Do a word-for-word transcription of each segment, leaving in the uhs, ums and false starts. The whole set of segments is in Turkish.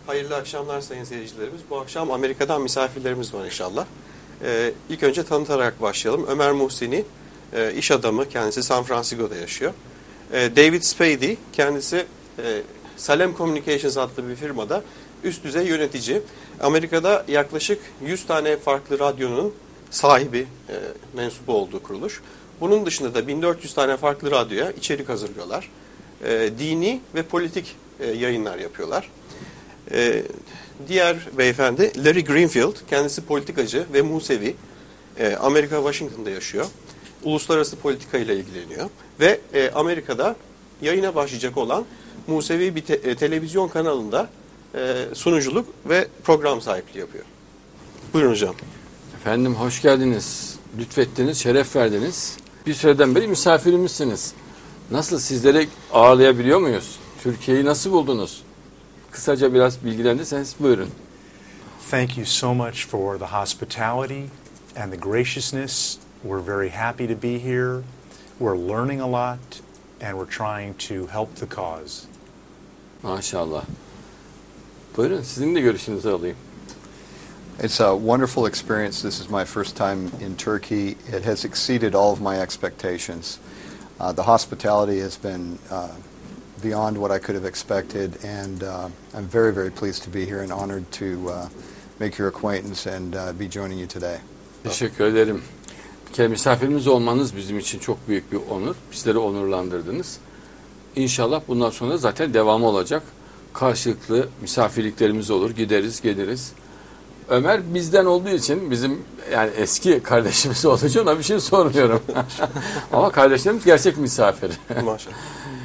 Hayırlı akşamlar sayın seyircilerimiz. Bu akşam Amerika'dan misafirlerimiz var inşallah. Ee, ilk önce tanıtarak başlayalım. Ömer Muhsini, e, iş adamı, kendisi San Francisco'da yaşıyor. Ee, David Spady, kendisi e, Salem Communications adlı bir firmada üst düzey yönetici. Amerika'da yaklaşık yüz tane farklı radyonun sahibi, e, mensubu olduğu kuruluş. Bunun dışında da bin dört yüz tane farklı radyoya içerik hazırlıyorlar. E, dini ve politik e, yayınlar yapıyorlar. E, diğer beyefendi Larry Greenfield, kendisi politikacı ve Musevi. E, Amerika Washington'da yaşıyor. Uluslararası politika ile ilgileniyor. Ve e, Amerika'da yayına başlayacak olan Musevi bir te- e, televizyon kanalında e, sunuculuk ve program sahipliği yapıyor. Buyurun hocam. Efendim hoş geldiniz. Lütfettiniz, şeref verdiniz. Bir süreden beri misafirimizsiniz. Nasıl, sizleri ağırlayabiliyor muyuz? Türkiye'yi nasıl buldunuz? Kısaca biraz bilgilendirirseniz buyurun. Thank you so much for the hospitality and the graciousness. We're very happy to be here. We're learning a lot and we're trying to help the cause. Maşallah. Buyurun, sizin de görüşünüzü alayım. It's a wonderful experience. This is my first time in Turkey. It has exceeded all of my expectations. Uh, the hospitality has been uh, beyond what I could have expected, and uh, I'm very, very pleased to be here and honored to uh, make your acquaintance and uh, be joining you today. Teşekkür ederim. Bir kere misafirimiz olmanız bizim için çok büyük bir onur. Bizleri onurlandırdınız. İnşallah bundan sonra zaten devamı olacak. Karşılıklı misafirliklerimiz olur. Gideriz, geliriz. Ömer bizden olduğu için, bizim yani eski kardeşimiz olduğu için ona bir şey sormuyorum. Ama kardeşlerimiz gerçek misafir. Maşallah.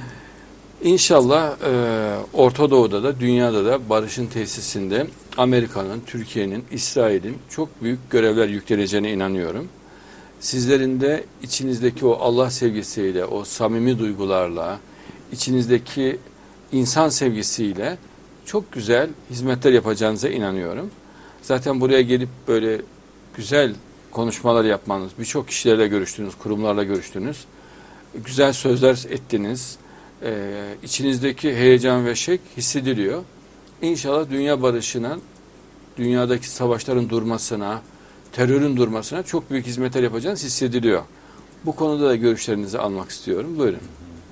İnşallah e, Orta Doğu'da da dünyada da barışın tesisinde Amerika'nın, Türkiye'nin, İsrail'in çok büyük görevler yükleneceğine inanıyorum. Sizlerin de içinizdeki o Allah sevgisiyle, o samimi duygularla, içinizdeki insan sevgisiyle çok güzel hizmetler yapacağınıza inanıyorum. Zaten buraya gelip böyle güzel konuşmalar yapmanız, birçok kişilerle görüştünüz, kurumlarla görüştünüz, güzel sözler ettiniz, ee, içinizdeki heyecan ve şevk hissediliyor. İnşallah dünya barışına, dünyadaki savaşların durmasına, terörün durmasına çok büyük hizmetler yapacağınız hissediliyor. Bu konuda da görüşlerinizi almak istiyorum. Buyurun.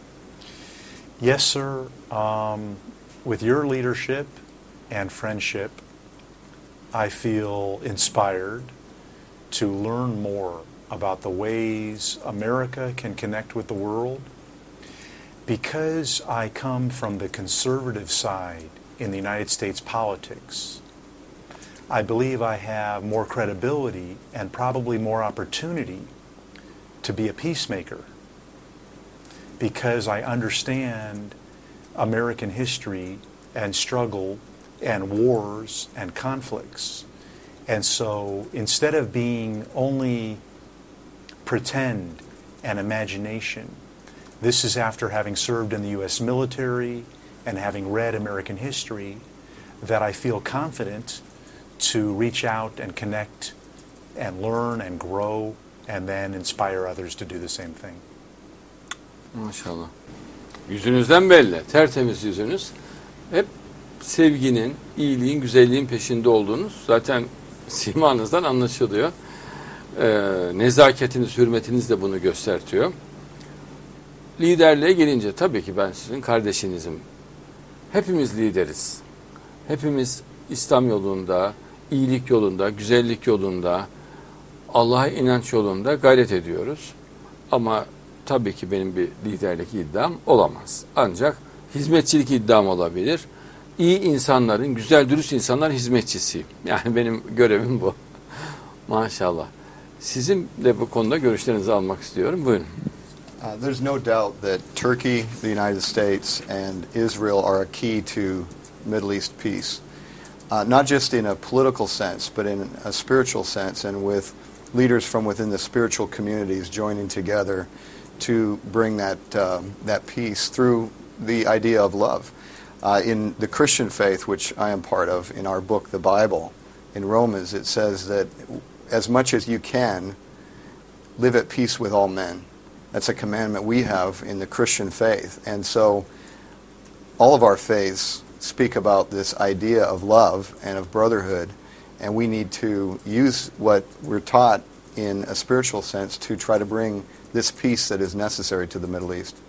Yes, sir. Um, with your leadership and friendship, I feel inspired to learn more about the ways America can connect with the world. Because I come from the conservative side in the United States politics, I believe I have more credibility and probably more opportunity to be a peacemaker because I understand American history and struggle and wars and conflicts. And so instead of being only pretend and imagination, this is after having served in the U S military and having read American history that I feel confident to reach out and connect and learn and grow and then inspire others to do the same thing. Maşallah. Yüzünüzden belli. Tertemiz yüzünüz. Hep sevginin, iyiliğin, güzelliğin peşinde olduğunuz zaten simanızdan anlaşılıyor. Ee, nezaketiniz, hürmetiniz de bunu göstertiyor. Liderliğe gelince tabii ki ben sizin kardeşinizim. Hepimiz lideriz. Hepimiz İslam yolunda, iyilik yolunda, güzellik yolunda, Allah'a inanç yolunda gayret ediyoruz. Ama tabii ki benim bir liderlik iddiam olamaz. Ancak hizmetçilik iddiam olabilir. İyi insanların, güzel dürüst insanların hizmetçisiyim. Yani benim görevim bu. Maşallah. Sizin de bu konuda görüşlerinizi almak istiyorum. Buyurun. Uh, there's no doubt that Turkey, the United States, and Israel are a key to Middle East peace. Uh, not just in a political sense, but in a spiritual sense, and with leaders from within the spiritual communities joining together to bring that uh, that peace through the idea of love. Uh, in the Christian faith, which I am part of, in our book, the Bible, in Romans, it says that as much as you can, live at peace with all men. That's a commandment we have in the Christian faith. And so all of our faiths speak about this idea of love and of brotherhood, and we need to use what we're taught in a spiritual sense to try to bring this peace that is necessary to the Middle East.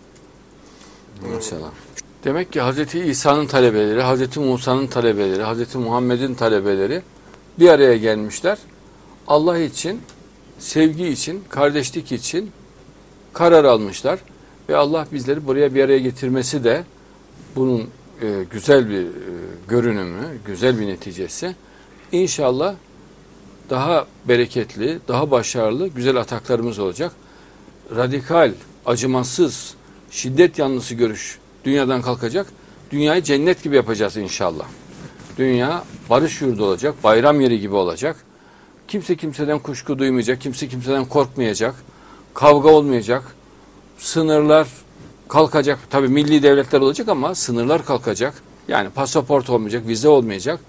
Maşallah. Demek ki Hazreti İsa'nın talebeleri, Hazreti Musa'nın talebeleri, Hazreti Muhammed'in talebeleri bir araya gelmişler. Allah için, sevgi için, kardeşlik için karar almışlar. Ve Allah bizleri buraya bir araya getirmesi de bunun e, güzel bir e, görünümü, güzel bir neticesi. İnşallah daha bereketli, daha başarılı, güzel ataklarımız olacak. Radikal, acımasız, şiddet yanlısı görüş dünyadan kalkacak. Dünyayı cennet gibi yapacağız inşallah. Dünya barış yurdu olacak, bayram yeri gibi olacak. Kimse kimseden kuşku duymayacak, kimse kimseden korkmayacak. Kavga olmayacak. Sınırlar kalkacak. Tabii milli devletler olacak ama sınırlar kalkacak. Yani pasaport olmayacak, vize olmayacak.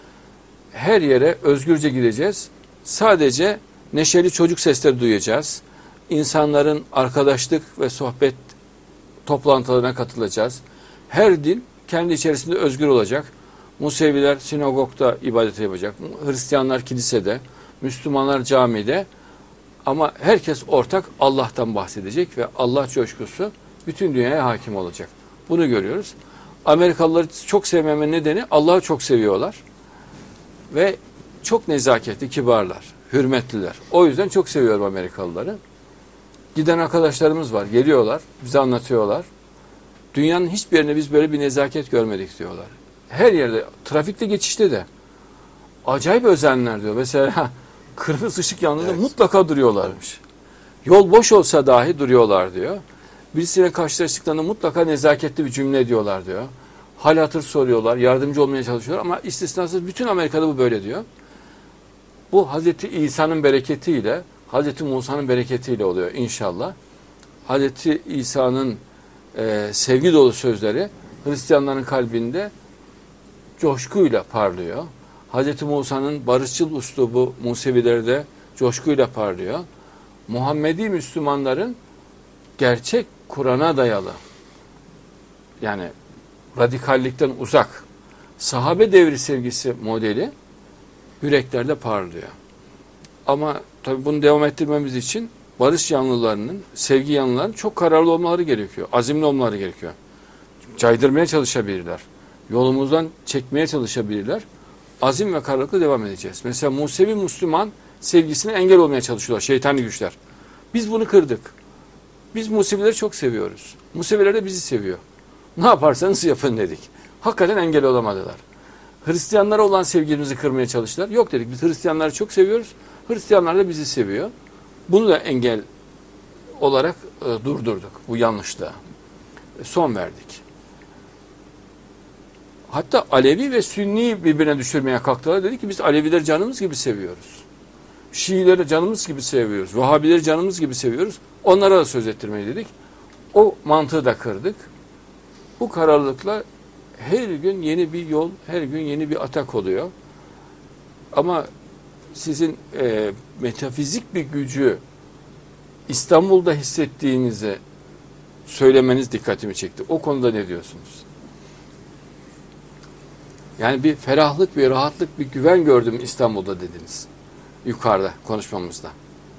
Her yere özgürce gideceğiz. Sadece neşeli çocuk sesleri duyacağız. İnsanların arkadaşlık ve sohbet toplantılarına katılacağız. Her din kendi içerisinde özgür olacak. Museviler sinagogda ibadet yapacak. Hristiyanlar kilisede, Müslümanlar camide. Ama herkes ortak Allah'tan bahsedecek ve Allah coşkusu bütün dünyaya hakim olacak. Bunu görüyoruz. Amerikalıları çok sevmemenin nedeni Allah'ı çok seviyorlar. Ve çok nezaketli, kibarlar, hürmetliler. O yüzden çok seviyorum Amerikalıları. Giden arkadaşlarımız var, geliyorlar, bize anlatıyorlar. Dünyanın hiçbir yerine biz böyle bir nezaket görmedik diyorlar. Her yerde, trafikte geçişte de acayip özenler diyor. Mesela kırmızı ışık yanında evet. mutlaka duruyorlarmış. Yol boş olsa dahi duruyorlar diyor. Birisiyle karşılaştıklarında mutlaka nezaketli bir cümle ediyorlar diyor. Hal hatır soruyorlar, yardımcı olmaya çalışıyorlar ama istisnasız bütün Amerika'da bu böyle diyor. Bu Hazreti İsa'nın bereketiyle, Hazreti Musa'nın bereketiyle oluyor inşallah. Hazreti İsa'nın e, sevgi dolu sözleri Hristiyanların kalbinde coşkuyla parlıyor. Hazreti Musa'nın barışçıl üslubu Musevilerde coşkuyla parlıyor. Muhammedi Müslümanların gerçek Kur'an'a dayalı, yani radikallikten uzak, sahabe devri sevgisi modeli yüreklerde parlıyor. Ama tabii bunu devam ettirmemiz için barış yanlılarının, sevgi yanlılarının çok kararlı olmaları gerekiyor. Azimli olmaları gerekiyor. Caydırmaya çalışabilirler. Yolumuzdan çekmeye çalışabilirler. Azim ve kararlılıkla devam edeceğiz. Mesela Musevi Müslüman sevgisine engel olmaya çalışıyorlar şeytani güçler. Biz bunu kırdık. Biz Musevileri çok seviyoruz. Museviler de bizi seviyor. Ne yaparsanız yapın dedik. Hakikaten engel olamadılar. Hristiyanlara olan sevgimizi kırmaya çalıştılar. Yok dedik, biz Hristiyanları çok seviyoruz. Hristiyanlar da bizi seviyor. Bunu da engel olarak e, durdurduk bu yanlışlığa. E, son verdik. Hatta Alevi ve Sünni birbirine düşürmeye kalktılar. Dedi ki biz Alevileri canımız gibi seviyoruz. Şiileri canımız gibi seviyoruz. Vahhabileri canımız gibi seviyoruz. Onlara da söz ettirmeyi dedik. O mantığı da kırdık. Bu kararlılıkla her gün yeni bir yol, her gün yeni bir atak oluyor. Ama sizin e, metafizik bir gücü İstanbul'da hissettiğinizi söylemeniz dikkatimi çekti. O konuda ne diyorsunuz? Yani bir ferahlık, bir rahatlık, bir güven gördüm İstanbul'da dediniz. Yukarıda konuşmamızda.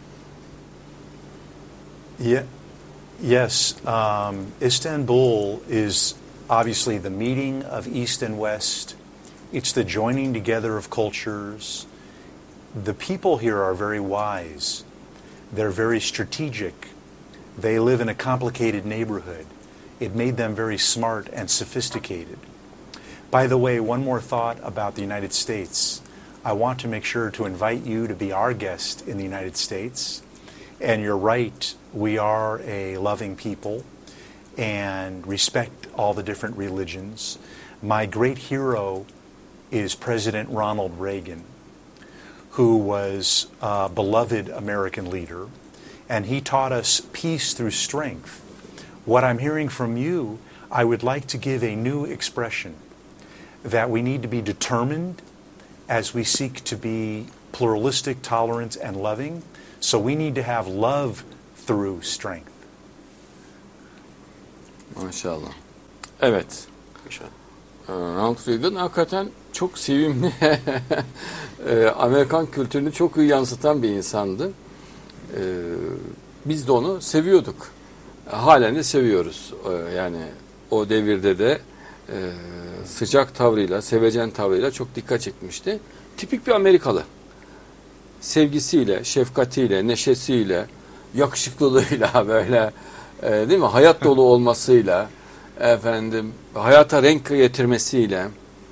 Yeah. Yes, um, Istanbul is obviously the meeting of East and West. It's the joining together of cultures. The people here are very wise. They're very strategic. They live in a complicated neighborhood. It made them very smart and sophisticated. By the way, one more thought about the United States. I want to make sure to invite you to be our guest in the United States. And you're right, we are a loving people and respect all the different religions. My great hero is President Ronald Reagan, who was a beloved American leader, and he taught us peace through strength. What I'm hearing from you, I would like to give a new expression, that we need to be determined as we seek to be pluralistic, tolerant, and loving. So we need to have love through strength. Maşallah. Evet. Ronald Reagan hakikaten çok sevimli, Amerikan kültürünü çok iyi yansıtan bir insandı. Biz de onu seviyorduk. Halen de seviyoruz. Yani o devirde de sıcak tavrıyla, sevecen tavrıyla çok dikkat çekmişti. Tipik bir Amerikalı. Sevgisiyle, şefkatiyle, neşesiyle, yakışıklılığıyla böyle değil mi? Hayat dolu olmasıyla, efendim hayata renk getirmesiyle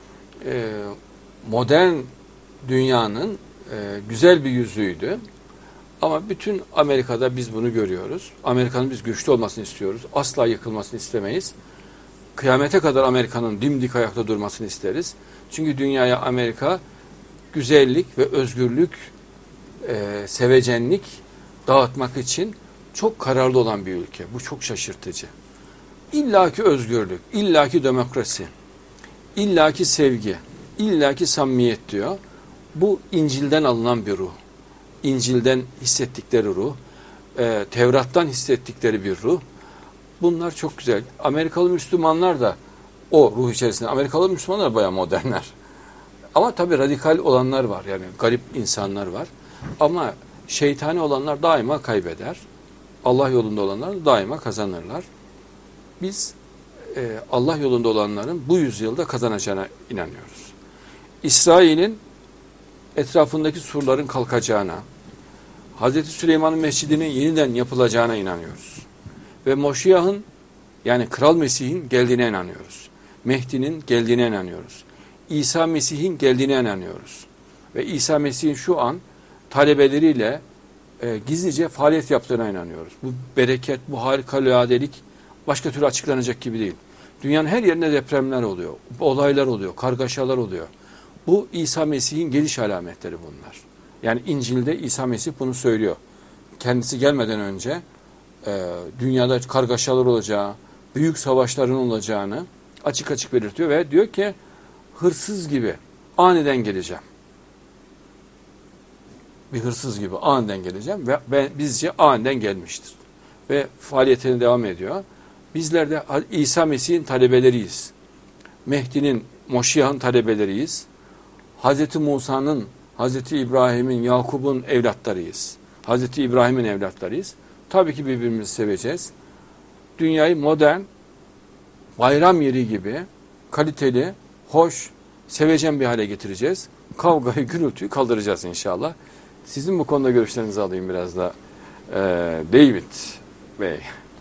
modern dünyanın güzel bir yüzüydü. Ama bütün Amerika'da biz bunu görüyoruz. Amerika'nın biz güçlü olmasını istiyoruz. Asla yıkılmasını istemeyiz. Kıyamete kadar Amerika'nın dimdik ayakta durmasını isteriz. Çünkü dünyaya Amerika güzellik ve özgürlük, e, sevecenlik dağıtmak için çok kararlı olan bir ülke. Bu çok şaşırtıcı. İllaki özgürlük, illaki demokrasi, illaki sevgi, illaki samimiyet diyor. Bu İncil'den alınan bir ruh. İncil'den hissettikleri ruh, e, Tevrat'tan hissettikleri bir ruh. Bunlar çok güzel. Amerikalı Müslümanlar da o ruh içerisinde. Amerikalı Müslümanlar bayağı modernler. Ama tabii radikal olanlar var. Yani garip insanlar var. Ama şeytani olanlar daima kaybeder. Allah yolunda olanlar daima kazanırlar. Biz e, Allah yolunda olanların bu yüzyılda kazanacağına inanıyoruz. İsrail'in etrafındaki surların kalkacağına, Hazreti Süleyman'ın mescidinin yeniden yapılacağına inanıyoruz. Ve Moşiyah'ın yani Kral Mesih'in geldiğine inanıyoruz. Mehdi'nin geldiğine inanıyoruz. İsa Mesih'in geldiğine inanıyoruz. Ve İsa Mesih'in şu an talebeleriyle e, gizlice faaliyet yaptığına inanıyoruz. Bu bereket, bu harikaladelik başka türlü açıklanacak gibi değil. Dünyanın her yerinde depremler oluyor, olaylar oluyor, kargaşalar oluyor. Bu İsa Mesih'in geliş alametleri bunlar. Yani İncil'de İsa Mesih bunu söylüyor. Kendisi gelmeden önce e, dünyada kargaşalar olacağı, büyük savaşların olacağını açık açık belirtiyor ve diyor ki hırsız gibi aniden geleceğim. Bir hırsız gibi aniden geleceğim ve ben, bizce aniden gelmiştir. Ve faaliyetine devam ediyor. Bizler de İsa Mesih'in talebeleriyiz. Mehdi'nin, Moşiyah'ın talebeleriyiz. Hazreti Musa'nın, Hazreti İbrahim'in, Yakub'un evlatlarıyız. Hazreti İbrahim'in evlatlarıyız. Tabii ki birbirimizi seveceğiz. Dünyayı modern, bayram yeri gibi kaliteli, hoş, sevecen bir hale getireceğiz. Kavgayı, gürültüyü kaldıracağız inşallah. Sizin bu konuda görüşlerinizi alayım biraz da. Ee, David Bey.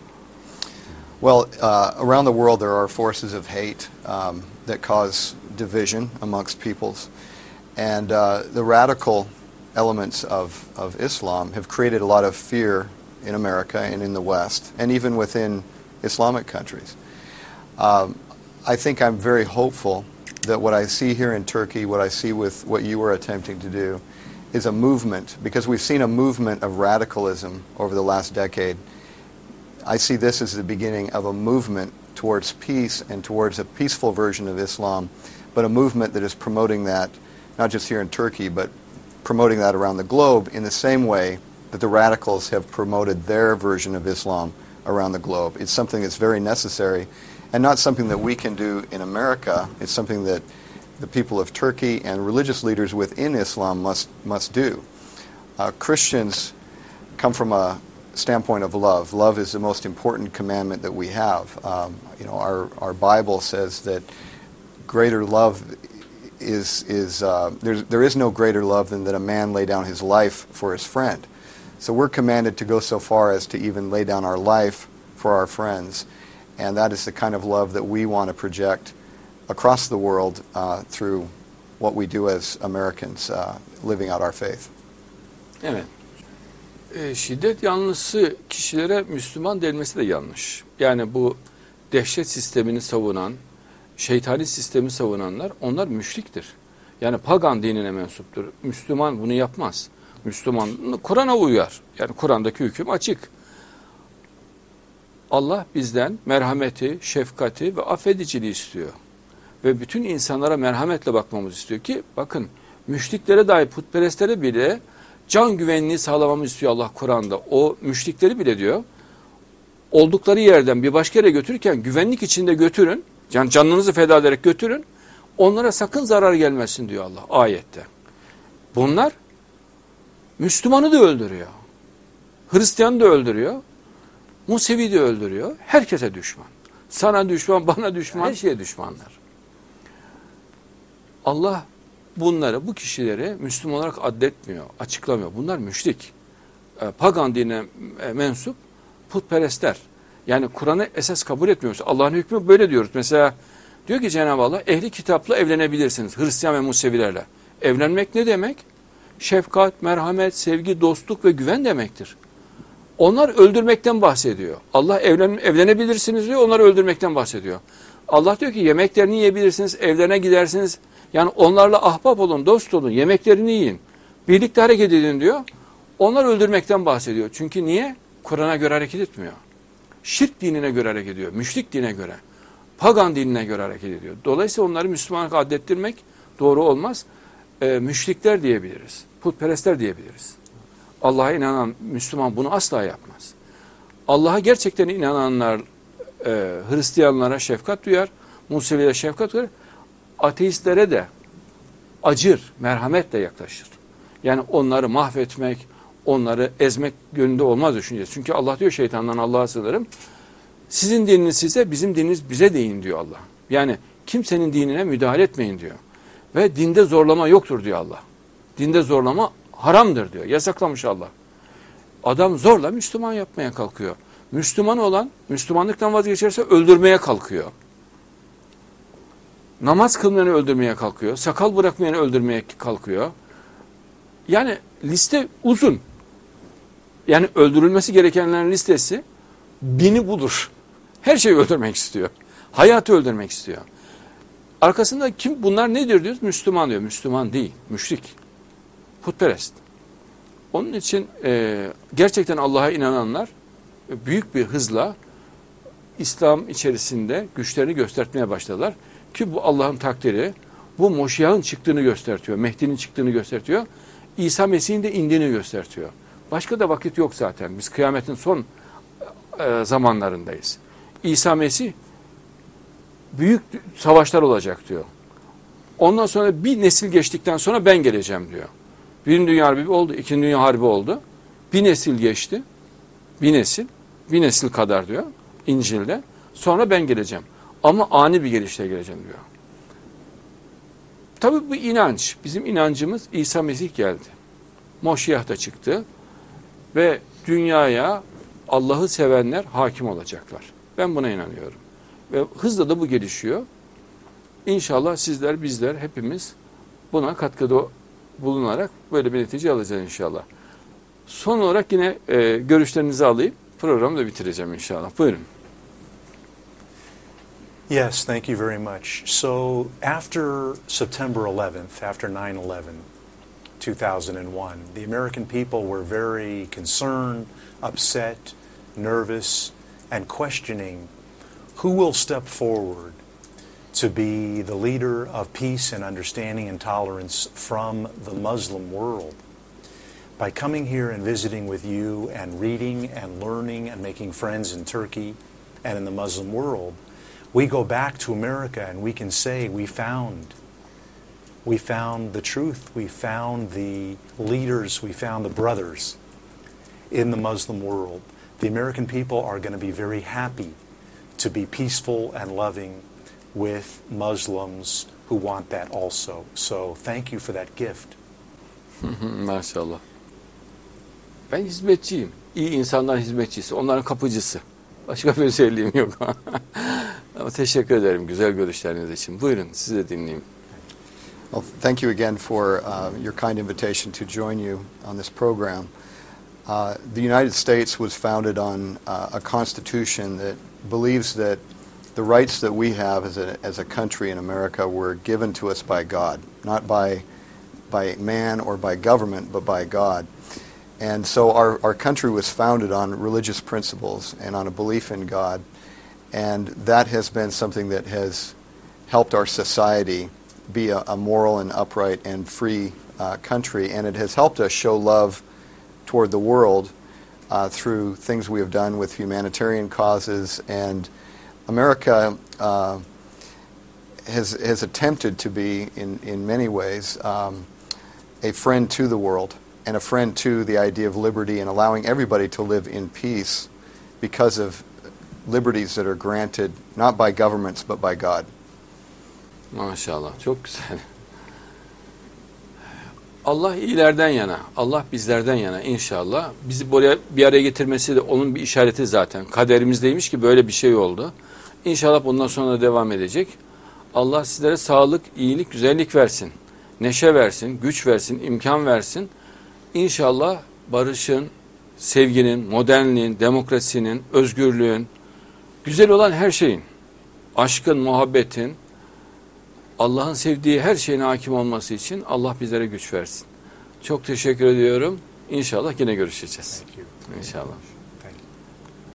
Well, uh, around the world there are forces of hate um, that cause division amongst peoples. And uh, the radical elements of, of Islam have created a lot of fear in America and in the West, and even within Islamic countries. Um, I think I'm very hopeful that what I see here in Turkey, what I see with what you were attempting to do, is a movement, because we've seen a movement of radicalism over the last decade. I see this as the beginning of a movement towards peace and towards a peaceful version of Islam, but a movement that is promoting that, not just here in Turkey, but promoting that around the globe in the same way that the radicals have promoted their version of Islam around the globe. It's something that's very necessary, and not something that we can do in America. It's something that the people of Turkey and religious leaders within Islam must must do. Uh, Christians come from a standpoint of love. Love is the most important commandment that we have. Um, you know, our our Bible says that greater love is is uh, there's, there is no greater love than that a man lay down his life for his friend. So we're commanded to go so far as to even lay down our life for our friends, and that is the kind of love that we want to project across the world uh, through what we do as Americans uh, living out our faith. Evet. E, şiddet yanlısı kişilere Müslüman denmesi de yanlış. Yani bu dehşet sistemini savunan, şeytani sistemi savunanlar, onlar müşriktir. Yani pagan dinine mensuptur. Müslüman bunu yapmaz. Müslüman Kur'an'a uyar. Yani Kur'an'daki hüküm açık. Allah bizden merhameti, şefkati ve affediciliği istiyor. Ve bütün insanlara merhametle bakmamızı istiyor ki bakın müşriklere dahi putperestlere bile can güvenliği sağlamamızı istiyor Allah Kur'an'da. O müşrikleri bile diyor oldukları yerden bir başka yere götürürken güvenlik içinde götürün. Yani canınızı feda ederek götürün. Onlara sakın zarar gelmesin diyor Allah ayette. Bunlar Müslümanı da öldürüyor. Hristiyanı da öldürüyor. Musevi de öldürüyor. Herkese düşman. Sana düşman, bana düşman, her şeye düşmanlar. Allah bunları, bu kişileri Müslüman olarak addetmiyor, açıklamıyor. Bunlar müşrik. E, pagan dinine e, mensup putperestler. Yani Kur'an'ı esas kabul etmiyoruz. Allah'ın hükmü böyle diyoruz. Mesela diyor ki Cenab-ı Allah ehli kitapla evlenebilirsiniz. Hristiyan ve Musevilerle. Evlenmek ne demek? Şefkat, merhamet, sevgi, dostluk ve güven demektir. Onlar öldürmekten bahsediyor. Allah evlen, evlenebilirsiniz diyor, onları öldürmekten bahsediyor. Allah diyor ki yemeklerini yiyebilirsiniz, evlerine gidersiniz. Yani onlarla ahbap olun, dost olun, yemeklerini yiyin. Birlikte hareket edin diyor. Onlar öldürmekten bahsediyor. Çünkü niye? Kur'an'a göre hareket etmiyor. Şirk dinine göre hareket ediyor, müşrik dine göre, pagan dinine göre hareket ediyor. Dolayısıyla onları Müslümanlık addettirmek doğru olmaz. E, müşrikler diyebiliriz, putperestler diyebiliriz. Allah'a inanan Müslüman bunu asla yapmaz. Allah'a gerçekten inananlar e, Hristiyanlara şefkat duyar, Musevilere şefkat duyar, ateistlere de acır, merhametle yaklaşır. Yani onları mahvetmek, onları ezmek yönünde olmaz düşüncesi. Çünkü Allah diyor şeytandan Allah'a sığınırım. Sizin dininiz size, bizim dininiz bize deyin diyor Allah. Yani kimsenin dinine müdahale etmeyin diyor. Ve dinde zorlama yoktur diyor Allah. Dinde zorlama haramdır diyor. Yasaklamış Allah. Adam zorla Müslüman yapmaya kalkıyor. Müslüman olan Müslümanlıktan vazgeçerse öldürmeye kalkıyor. Namaz kılmayanı öldürmeye kalkıyor. Sakal bırakmayanı öldürmeye kalkıyor. Yani liste uzun. Yani öldürülmesi gerekenlerin listesi bini budur. Her şeyi öldürmek istiyor. Hayatı öldürmek istiyor. Arkasında kim bunlar nedir diyoruz? Müslüman diyor. Müslüman değil. Müşrik. Putperest. Onun için e, gerçekten Allah'a inananlar e, büyük bir hızla İslam içerisinde güçlerini göstermeye başladılar. Ki bu Allah'ın takdiri. Bu Moşiyah'ın çıktığını göstertiyor. Mehdi'nin çıktığını göstertiyor. İsa Mesih'in de indiğini göstertiyor. Başka da vakit yok zaten. Biz kıyametin son e, zamanlarındayız. İsa Mesih büyük savaşlar olacak diyor. Ondan sonra bir nesil geçtikten sonra ben geleceğim diyor. Birinci Dünya Harbi oldu, İkinci Dünya Harbi oldu. Bir nesil geçti. Bir nesil, bir nesil kadar diyor İncil'de. Sonra ben geleceğim. Ama ani bir gelişle geleceğim diyor. Tabii bu inanç. Bizim inancımız İsa Mesih geldi. Moşiyah da çıktı. Ve dünyaya Allah'ı sevenler hakim olacaklar. Ben buna inanıyorum. Ve hızla da bu gelişiyor. İnşallah sizler, bizler, hepimiz buna katkıda bulunarak böyle bir netice alacağız inşallah. Son olarak yine e, görüşlerinizi alayım. Programı da bitireceğim inşallah. Buyurun. Yes, thank you very much. So after September eleventh, after nine eleven, two thousand one, the American people were very concerned, upset, nervous, and questioning who will step forward to be the leader of peace and understanding and tolerance from the Muslim world. By coming here and visiting with you and reading and learning and making friends in Turkey and in the Muslim world, we go back to America and we can say we found, we found the truth, we found the leaders, we found the brothers in the Muslim world. The American people are going to be very happy to be peaceful and loving with Muslims who want that also. So thank you for that gift. Maşallah. Ben hizmetçiyim. İyi insanların hizmetçisi, onların kapıcısı. Başka bir özelliğim yok. Ama teşekkür ederim güzel görüşleriniz için. Buyurun, sizi de dinleyeyim. Well, thank you again for uh, your kind invitation to join you on this program. Uh, the United States was founded on uh, a constitution that believes that the rights that we have as a, as a country in America were given to us by God, not by, by man or by government, but by God. And so our, our country was founded on religious principles and on a belief in God. And that has been something that has helped our society be a, a moral and upright and free uh, country. And it has helped us show love toward the world uh, through things we have done with humanitarian causes. And America uh, has has attempted to be in in many ways um, a friend to the world and a friend to the idea of liberty and allowing everybody to live in peace because of liberties that are granted not by governments but by God. Maşallah. Çok güzel. Allah iyilerden yana, Allah bizlerden yana inşallah. Bizi buraya bir araya getirmesi de onun bir işareti zaten. Kaderimizdeymiş ki böyle bir şey oldu. İnşallah bundan sonra da devam edecek. Allah sizlere sağlık, iyilik, güzellik versin. Neşe versin, güç versin, imkan versin. İnşallah barışın, sevginin, modernliğin, demokrasinin, özgürlüğün, güzel olan her şeyin, aşkın, muhabbetin, Allah'ın sevdiği her şeyine hakim olması için Allah bizlere güç versin. Çok teşekkür ediyorum. İnşallah yine görüşeceğiz. İnşallah.